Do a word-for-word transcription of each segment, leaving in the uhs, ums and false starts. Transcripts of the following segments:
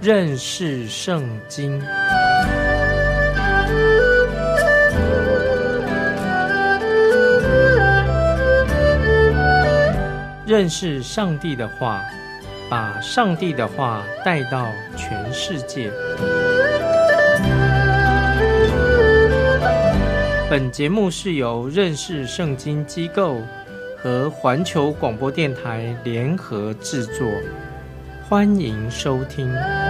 认识圣经。认识上帝的话，把上帝的话带到全世界。本节目是由认识圣经机构和环球广播电台联合制作，欢迎收听。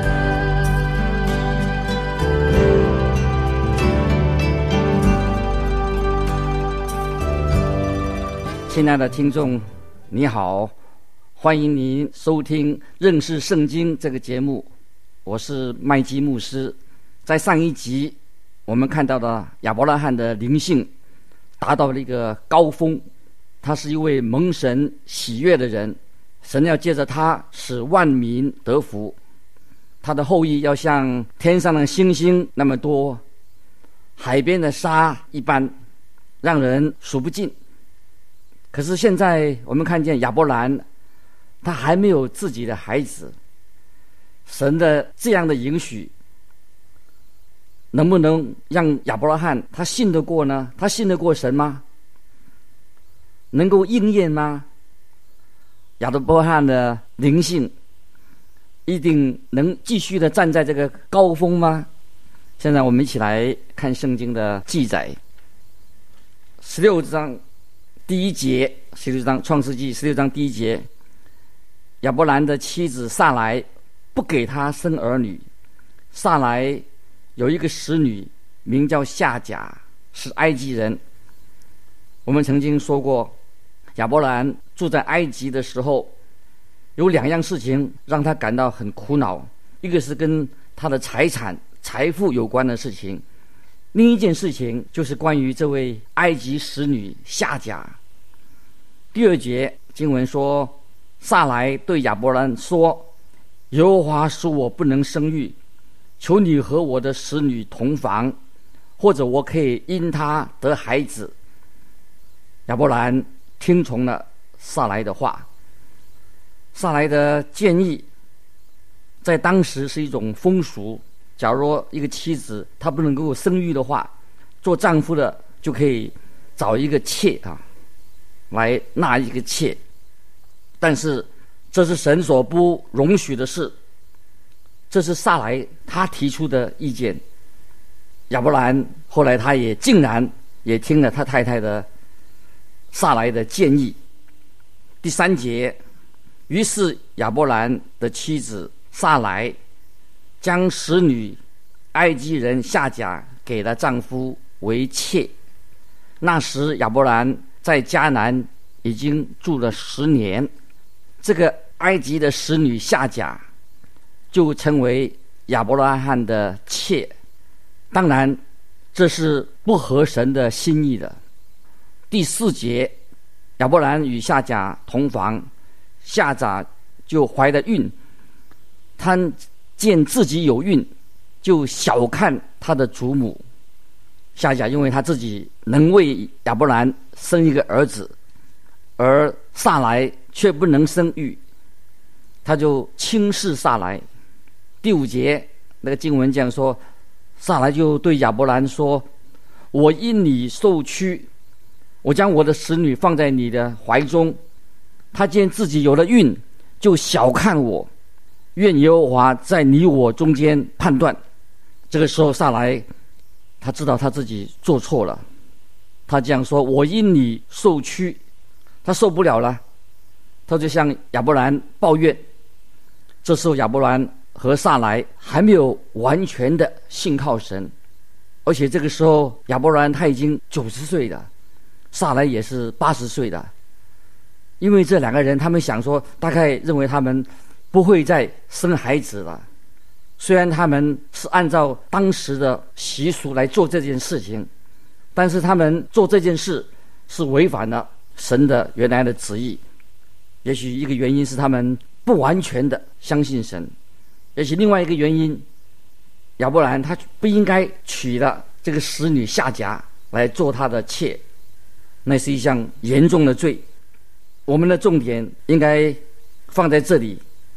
亲爱的听众你好，欢迎您收听认识圣经这个节目，我是麦基牧师。在上一集我们看到的亚伯拉罕的灵性达到了一个高峰，他是一位蒙神喜悦的人，神要借着他使万民得福，他的后裔要像天上的星星那么多，海边的沙一般，让人数不尽。可是现在我们看见亚伯兰他还没有自己的孩子，神的这样的允许能不能让亚伯拉罕他信得过呢？他信得过神吗？能够应验吗？亚伯拉罕的灵性一定能继续的站在这个高峰吗？现在我们一起来看圣经的记载，十六章第一节，十六章创世纪十六章第一节，亚伯兰的妻子撒来不给他生儿女。撒来有一个使女名叫夏甲，是埃及人。我们曾经说过，亚伯兰住在埃及的时候，有两样事情让他感到很苦恼，一个是跟他的财产财富有关的事情，另一件事情就是关于这位埃及使女夏甲。第二节经文说，撒来对亚伯兰说，耶和华说我不能生育，求你和我的使女同房，或者我可以因她得孩子。亚伯兰听从了撒来的话。撒来的建议在当时是一种风俗，假如一个妻子她不能够生育的话，做丈夫的就可以找一个妾啊，来纳一个妾。但是这是神所不容许的事，这是撒来他提出的意见。亚伯兰后来他也竟然也听了他太太的撒来的建议。第三节，于是亚伯兰的妻子撒来将使女埃及人夏甲给了丈夫为妾。那时亚伯兰在迦南已经住了十年，这个埃及的使女夏甲就成为亚伯拉罕的妾。当然这是不合神的心意的。第四节，亚伯兰与夏甲同房，夏甲就怀了孕，他见自己有孕，就小看他的祖母。夏甲因为他自己能为亚伯兰生一个儿子，而撒来却不能生育，他就轻视撒来。第五节那个经文这样说，撒来就对亚伯兰说，我因你受屈，我将我的使女放在你的怀中，他见自己有了孕，就小看我，愿耶和华在你我中间判断。这个时候撒来他知道他自己做错了，他这样说，我因你受屈，他受不了了，他就向亚伯兰抱怨。这时候亚伯兰和撒来还没有完全的信靠神，而且这个时候亚伯兰他已经九十岁了，撒来也是八十岁了。因为这两个人他们想说，大概认为他们不会再生孩子了，虽然他们是按照当时的习俗来做这件事情，但是他们做这件事是违反了神的原来的旨意。也许一个原因是他们不完全的相信神，也许另外一个原因，亚伯兰他不应该娶了这个使女夏甲来做他的妾，那是一项严重的罪。我们的重点应该放在这里，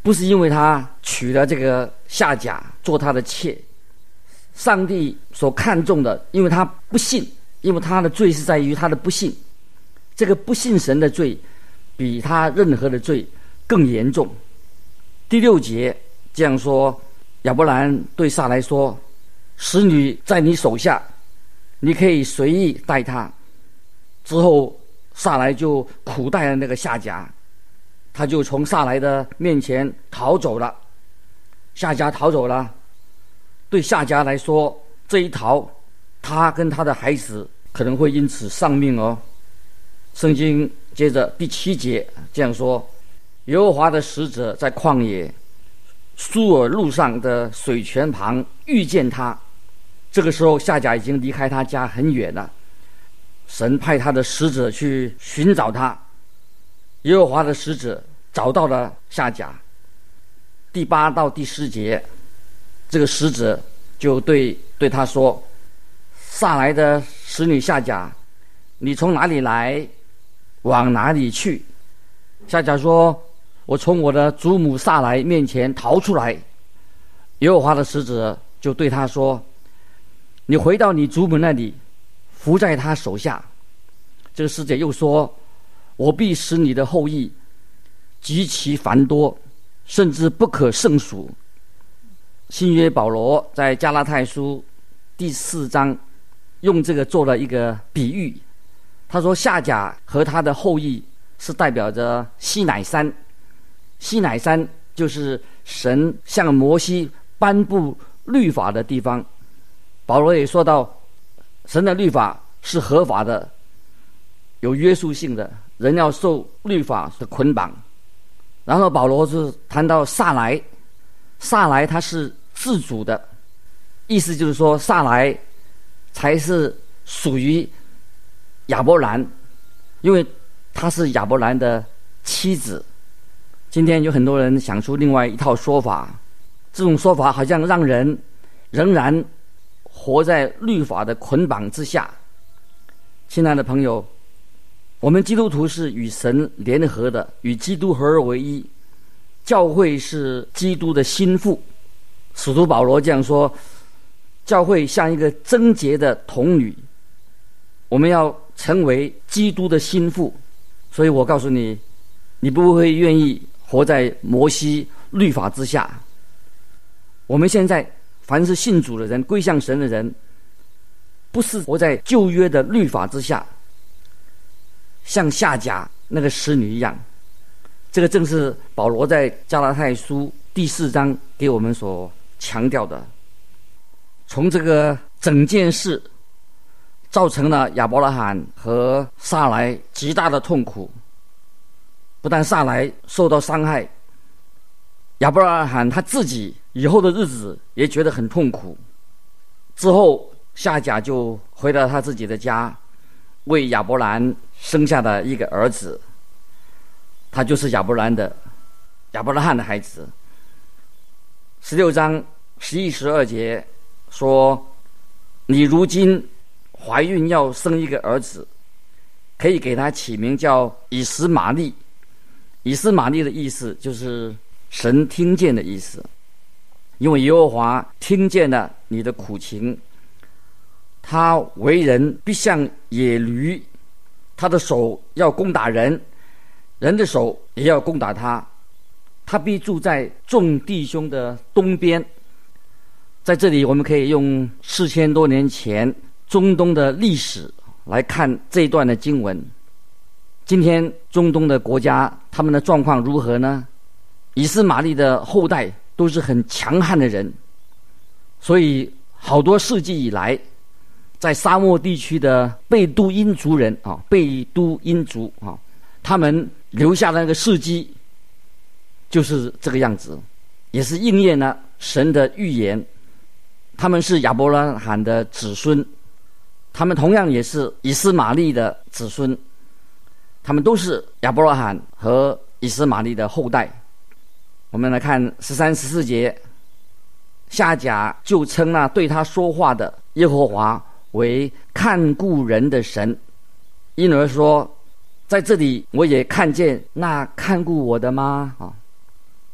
不是因为他娶了这个夏甲做他的妾，上帝所看重的，因为他不信，因为他的罪是在于他的不信，这个不信神的罪比他任何的罪更严重。第六节这样说，亚伯兰对撒来说，使女在你手下，你可以随意待她。之后撒来就苦待了那个夏甲，他就从撒来的面前逃走了。夏甲逃走了，对夏甲来说，这一逃，他跟他的孩子可能会因此丧命哦。圣经接着第七节这样说，耶和华的使者在旷野苏尔路上的水泉旁遇见他，这个时候夏甲已经离开他家很远了，神派他的使者去寻找他，耶和华的使者找到了夏甲。第八到第十节，这个使者就对对他说，撒来的使女夏甲，你从哪里来，往哪里去？夏甲说，我从我的祖母撒来面前逃出来。耶和华的使者就对他说，你回到你祖母那里，伏在他手下。这个使者又说，我必使你的后裔极其繁多，甚至不可胜数。新约保罗在加拉太书第四章用这个做了一个比喻，他说夏甲和他的后裔是代表着西乃山，西乃山就是神向摩西颁布律法的地方。保罗也说到，神的律法是合法的，有约束性的，人要受律法的捆绑。然后保罗是谈到撒来，撒来他是自主的，意思就是说撒来才是属于亚伯兰，因为她是亚伯兰的妻子。今天有很多人想出另外一套说法，这种说法好像让人仍然活在律法的捆绑之下。亲爱的朋友，我们基督徒是与神联合的，与基督合而为一。教会是基督的心腹，使徒保罗这样说，教会像一个贞洁的童女，我们要成为基督的心腹。所以我告诉你，你不会愿意活在摩西律法之下。我们现在凡是信主的人，归向神的人，不是活在旧约的律法之下，像夏甲那个使女一样。这个正是保罗在加拉太书第四章给我们所强调的。从这个整件事造成了亚伯拉罕和撒来极大的痛苦，不但撒来受到伤害，亚伯拉罕他自己以后的日子也觉得很痛苦。之后夏甲就回到他自己的家，为亚伯兰生下了一个儿子，他就是亚伯兰的亚伯拉罕的孩子。十六章十一十二节说，你如今怀孕要生一个儿子，可以给他起名叫以实玛利。以实玛利的意思就是神听见的意思，因为耶和华听见了你的苦情，他为人必像野驴，他的手要攻打人，人的手也要攻打他，他必住在众弟兄的东边。在这里我们可以用四千多年前中东的历史来看这一段的经文。今天中东的国家他们的状况如何呢？以实玛利的后代都是很强悍的人，所以好多世纪以来，在沙漠地区的贝都因族人啊，贝都因族啊，他们留下的那个事迹就是这个样子，也是应验了神的预言。他们是亚伯拉罕的子孙，他们同样也是以实玛利的子孙，他们都是亚伯拉罕和以实玛利的后代。我们来看十三十四节，夏甲就称那对他说话的耶和华为看顾人的神，因而说，在这里我也看见那看顾我的吗？啊，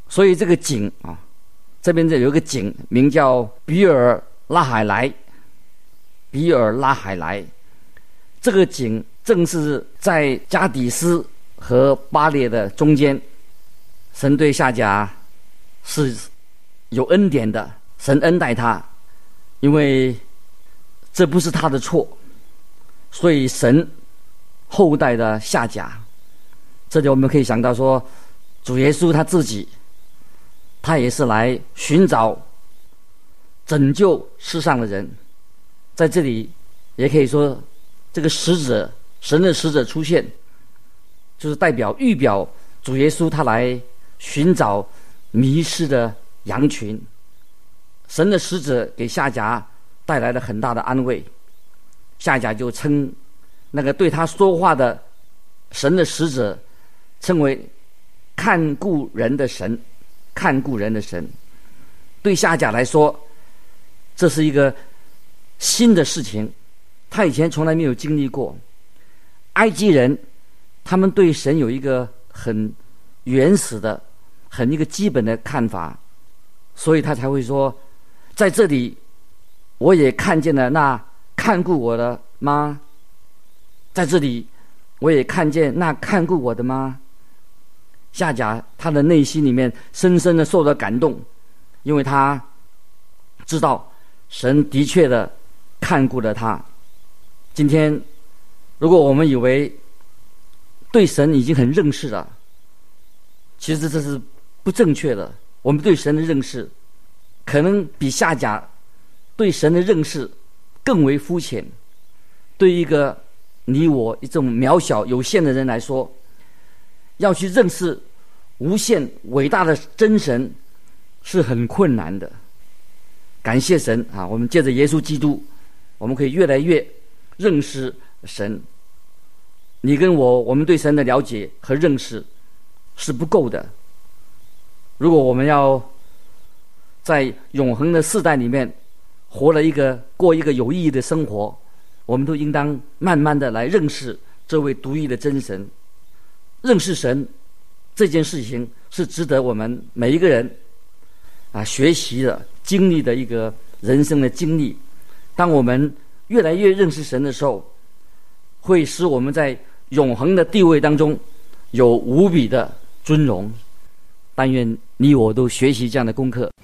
所以这个井啊，这边这有一个井，名叫比尔拉海莱。比尔拉海莱，这个井正是在加底斯和巴列的中间。神对夏甲是有恩典的，神恩待他，因为这不是他的错，所以神厚待的夏甲。这里我们可以想到说，主耶稣他自己，他也是来寻找拯救世上的人。在这里也可以说，这个使者，神的使者出现，就是代表预表主耶稣他来寻找迷失的羊群。神的使者给夏甲带来了很大的安慰，夏甲就称那个对他说话的神的使者称为看顾人的神。看顾人的神对夏甲来说，这是一个新的事情，他以前从来没有经历过。埃及人他们对神有一个很原始的、很一个基本的看法，所以他才会说，在这里我也看见了那看顾我的吗？在这里我也看见那看顾我的吗？夏甲他的内心里面深深的受到感动，因为他知道神的确的看顾了他。今天如果我们以为对神已经很认识了，其实这是不正确的。我们对神的认识可能比夏甲对神的认识更为肤浅。对一个你我这种渺小有限的人来说，要去认识无限伟大的真神是很困难的。感谢神啊，我们借着耶稣基督，我们可以越来越认识神。你跟我，我们对神的了解和认识是不够的。如果我们要在永恒的世代里面活了一个过一个有意义的生活，我们都应当慢慢的来认识这位独一的真神。认识神这件事情是值得我们每一个人啊学习的、经历的一个人生的经历。当我们越来越认识神的时候，会使我们在永恒的地位当中有无比的尊荣。但愿你我都学习这样的功课。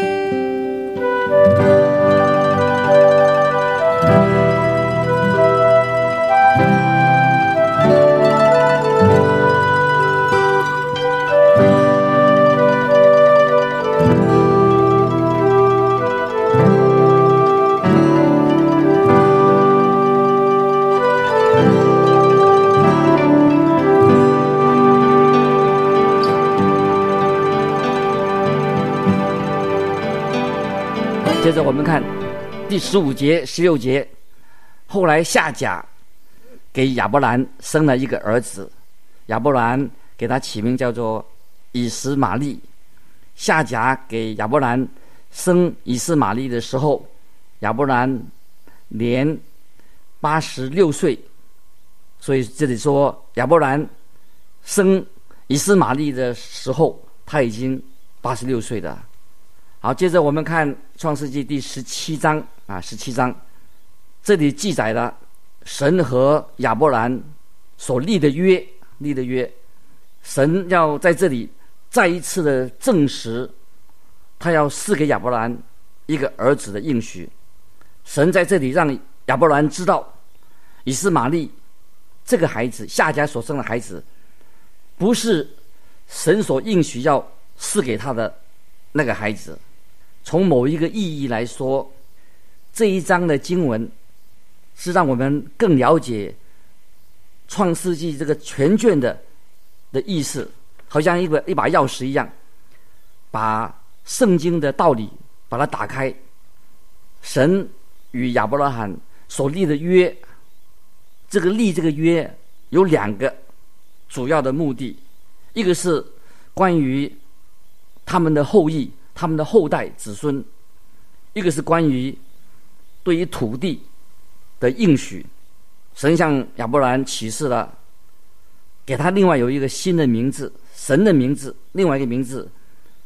接着我们看第十五节、十六节。后来夏甲给亚伯兰生了一个儿子，亚伯兰给他起名叫做以实玛利。夏甲给亚伯兰生以实玛利的时候，亚伯兰年八十六岁。所以这里说亚伯兰生以实玛利的时候，他已经八十六岁了。好，接着我们看创世纪第十七章啊，十七章这里记载了神和亚伯兰所立的约，立的约。神要在这里再一次的证实，他要赐给亚伯兰一个儿子的应许。神在这里让亚伯兰知道，以实玛利这个孩子，夏甲所生的孩子，不是神所应许要赐给他的那个孩子。从某一个意义来说，这一章的经文是让我们更了解创世纪这个全卷的的意思，好像一个一把钥匙一样，把圣经的道理把它打开。神与亚伯拉罕所立的约，这个立这个约有两个主要的目的，一个是关于他们的后裔、他们的后代子孙，一个是关于对于土地的应许。神向亚伯兰启示了，给他另外有一个新的名字，神的名字，另外一个名字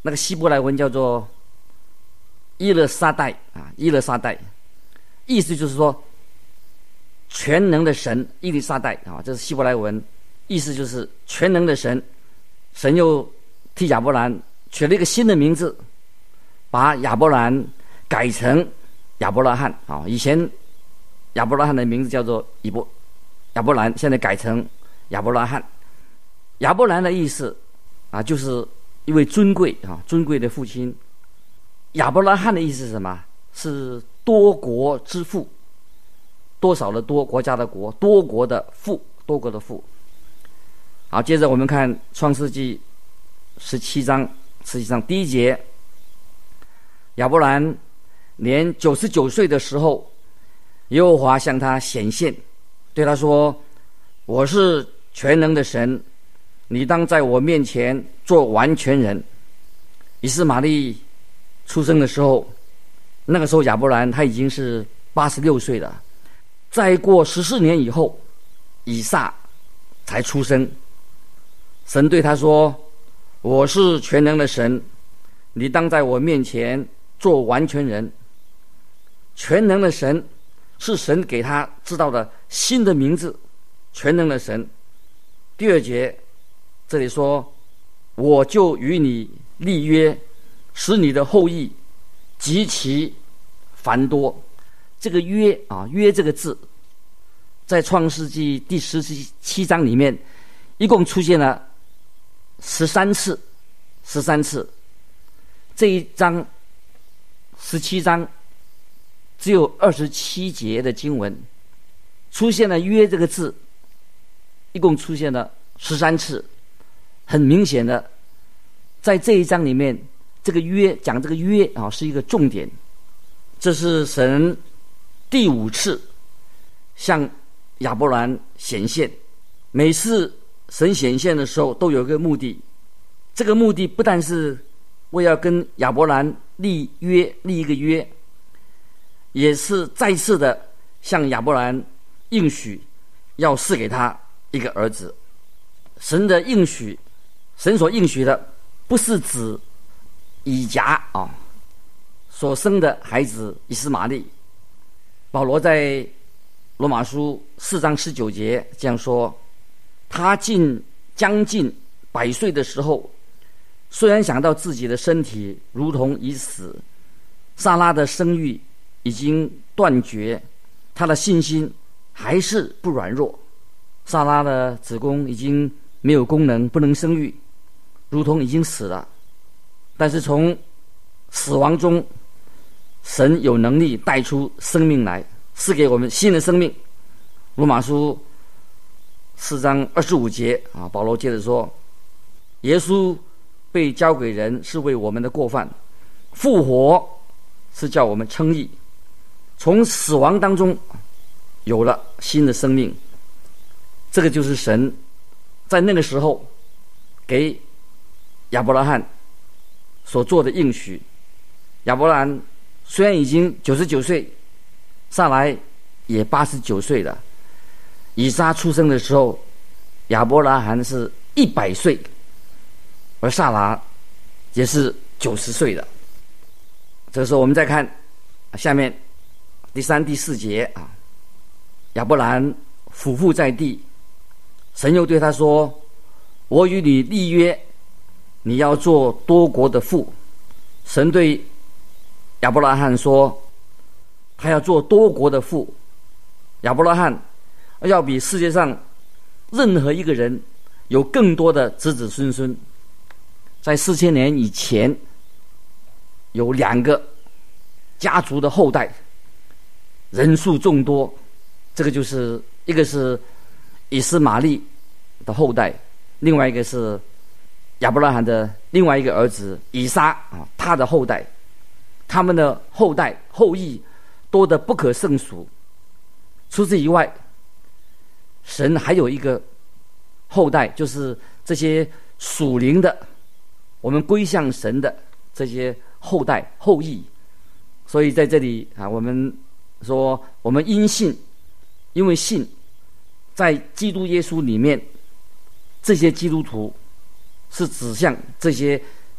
那个希伯来文叫做伊勒沙代啊，伊勒沙代，意思就是说全能的神，伊勒沙代啊，这是希伯来文，意思就是全能的神。神又替亚伯兰取了一个新的名字，把亚伯兰改成亚伯拉罕啊。以前亚伯拉罕的名字叫做以伯亚伯兰，现在改成亚伯拉罕。亚伯兰的意思啊，就是一位尊贵啊，尊贵的父亲。亚伯拉罕的意思是什么？是多国之父，多少的多，国家的国，多国的父，多国的父。好，接着我们看创世纪十七章，十七章第一节，亚伯兰年九十九岁的时候，耶和华向他显现，对他说：我是全能的神，你当在我面前做完全人。以斯玛利出生的时候，那个时候亚伯兰他已经是八十六岁了。再过十四年以后，以撒才出生。神对他说：我是全能的神，你当在我面前做完全人。全能的神是神给他知道的新的名字，全能的神。第二节这里说：我就与你立约，使你的后裔极其繁多。这个约啊，约这个字在创世纪第十七章里面一共出现了十三次，十三次。这一章十七章只有二十七节的经文，出现了约这个字，一共出现了十三次。很明显的，在这一章里面，这个约讲这个约啊是一个重点。这是神第五次向亚伯兰显现，每次神显现的时候都有一个目的，这个目的不但是为要跟亚伯兰立约，立一个约，也是再次的向亚伯兰应许要赐给他一个儿子。神的应许，神所应许的不是指以甲啊所生的孩子以斯玛利。保罗在罗马书四章十九节这样说：他近将近百岁的时候，虽然想到自己的身体如同已死，撒拉的生育已经断绝，他的信心还是不软弱。撒拉的子宫已经没有功能，不能生育，如同已经死了。但是从死亡中，神有能力带出生命来，赐给我们新的生命。罗马书四章二十五节啊，保罗接着说：耶稣被交给人是为我们的过犯，复活是叫我们称义，从死亡当中有了新的生命。这个就是神在那个时候给亚伯拉罕所做的应许。亚伯拉罕虽然已经九十九岁，撒来也八十九岁了。以撒出生的时候，亚伯拉罕是一百岁，而撒拉也是九十岁的。这个时候我们再看下面第三、第四节啊，亚伯兰俯伏在地，神又对他说：我与你立约，你要做多国的父。神对亚伯拉罕说，他要做多国的父。亚伯拉罕要比世界上任何一个人有更多的子子孙孙。在四千年以前，有两个家族的后代，人数众多。这个就是一个是以斯玛利的后代，另外一个是亚伯拉罕的另外一个儿子以撒啊，他的后代。他们的后代后裔多得不可胜数。除此以外，神还有一个后代，就是这些属灵的，我们归向神的这些后代后裔。所以在这里啊，我们说我们因信，因为信在基督耶稣里面，这些基督徒是指向这些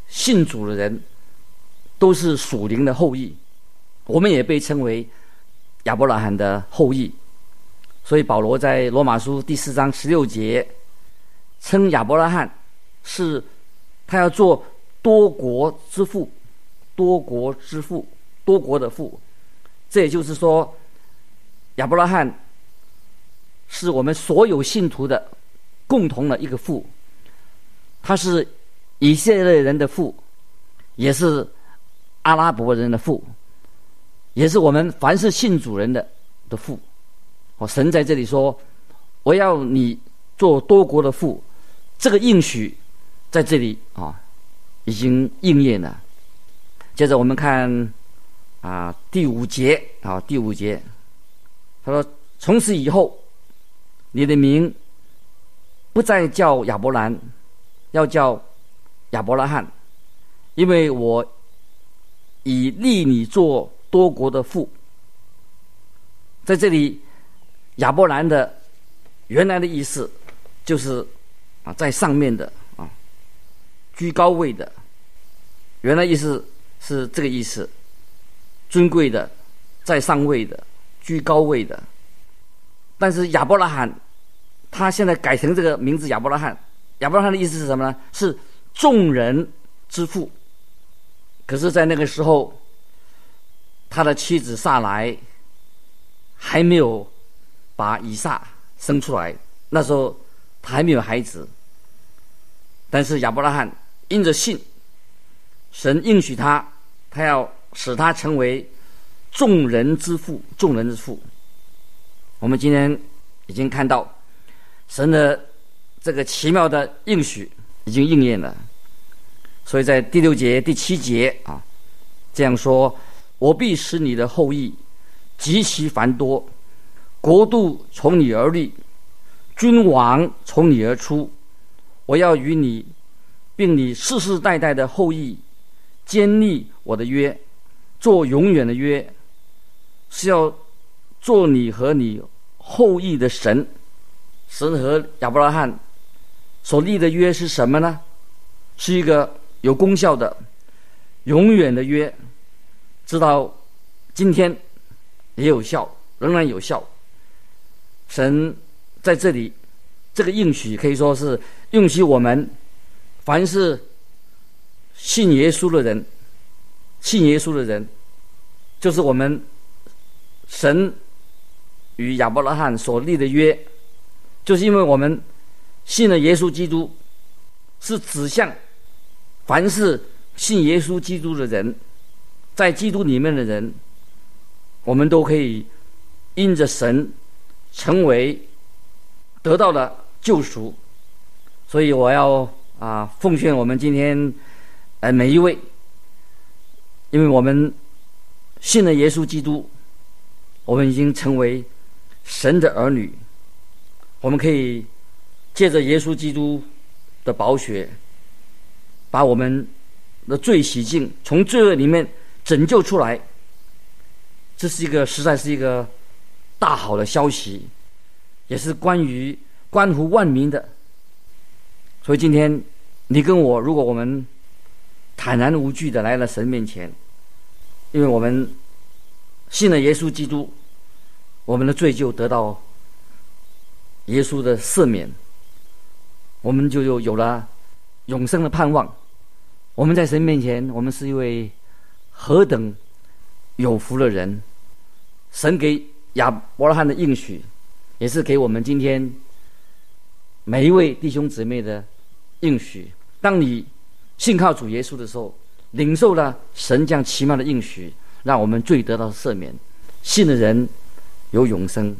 信主的人都是属灵的后裔，我们也被称为亚伯拉罕的后裔。所以保罗在罗马书第四章十六节称亚伯拉罕是他要做多国之父，多国之父，多国的父。这也就是说，亚伯拉罕是我们所有信徒的共同的一个父，他是以色列人的父，也是阿拉伯人的父，也是我们凡是信主人的的父。哦，神在这里说，我要你做多国的父，这个应许在这里啊已经应验了。接着我们看啊第五节啊第五节，他说：从此以后，你的名不再叫亚伯兰，要叫亚伯拉罕，因为我已立你做多国的父。在这里，亚伯兰的原来的意思就是啊，在上面的啊，居高位的。原来意思是这个意思，尊贵的，在上位的，居高位的。但是亚伯拉罕，他现在改成这个名字亚伯拉罕。亚伯拉罕的意思是什么呢？是众人之父。可是，在那个时候，他的妻子撒来还没有把以撒生出来，那时候他还没有孩子。但是亚伯拉罕因着信，神应许他，他要使他成为众人之父，众人之父。我们今天已经看到神的这个奇妙的应许已经应验了。所以在第六节、第七节啊，这样说：我必使你的后裔极其繁多，国度从你而立，君王从你而出。我要与你并你世世代代的后裔坚立我的约，做永远的约，是要做你和你后裔的神。神和亚伯拉罕所立的约是什么呢？是一个有功效的永远的约，直到今天也有效，仍然有效。神在这里这个应许可以说是应许我们凡是信耶稣的人，信耶稣的人就是我们神与亚伯拉罕所立的约，就是因为我们信了耶稣基督，是指向凡是信耶稣基督的人，在基督里面的人，我们都可以因着神成为得到了救赎。所以我要啊奉劝我们今天呃每一位，因为我们信了耶稣基督，我们已经成为神的儿女，我们可以借着耶稣基督的宝血，把我们的罪洗净，从罪恶里面拯救出来。这是一个实在是一个大好的消息，也是关于关乎万民的。所以今天你跟我，如果我们坦然无惧的来了神面前，因为我们信了耶稣基督，我们的罪就得到耶稣的赦免，我们就有有了永生的盼望。我们在神面前，我们是一位何等有福的人。神给亚伯拉罕的应许，也是给我们今天每一位弟兄姊妹的应许。当你信靠主耶稣的时候，领受了神这样奇妙的应许，让我们罪得到赦免，信的人有永生。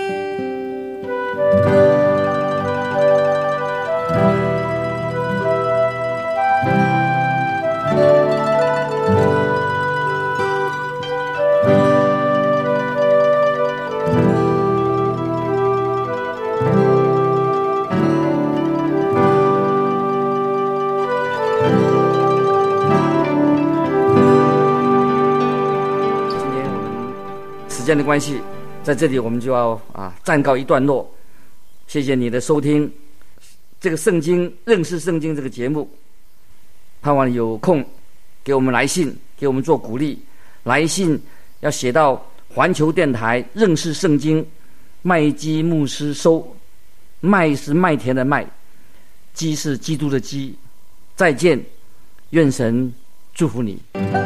时间的关系，在这里我们就要啊暂告一段落。谢谢你的收听，这个圣经认识圣经这个节目盼望有空给我们来信，给我们做鼓励。来信要写到环球电台认识圣经麦基牧师收，麦是麦田的麦，基是基督的基。再见，愿神祝福你。